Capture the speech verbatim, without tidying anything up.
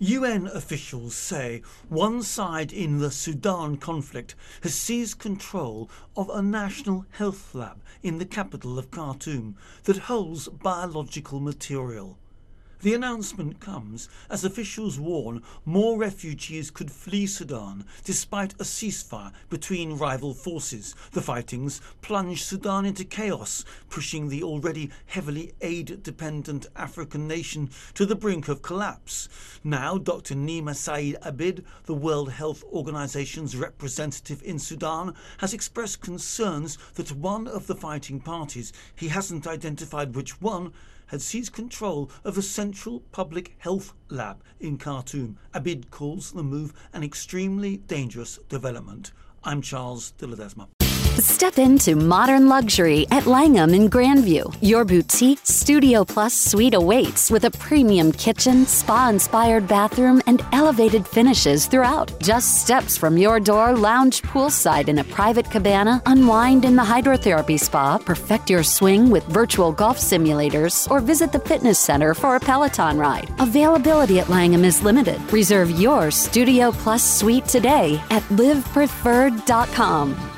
U N officials say one side in the Sudan conflict has seized control of a national health lab in the capital of Khartoum that holds biological material. The announcement comes as officials warn more refugees could flee Sudan despite a ceasefire between rival forces. The fightings plunged Sudan into chaos, pushing the already heavily aid-dependent African nation to the brink of collapse. Now, Doctor Nima Said Abid, the World Health Organization's representative in Sudan, has expressed concerns that one of the fighting parties, he hasn't identified which one, had seized control of a central public health lab in Khartoum. Abid calls the move an extremely dangerous development. I'm Charles de Ledesma. Step into modern luxury at Langham in Grandview. Your boutique Studio Plus suite awaits with a premium kitchen, spa-inspired bathroom, and elevated finishes throughout. Just steps from your door, lounge poolside in a private cabana, unwind in the hydrotherapy spa, perfect your swing with virtual golf simulators, or visit the fitness center for a Peloton ride. Availability at Langham is limited. Reserve your Studio Plus suite today at live preferred dot com.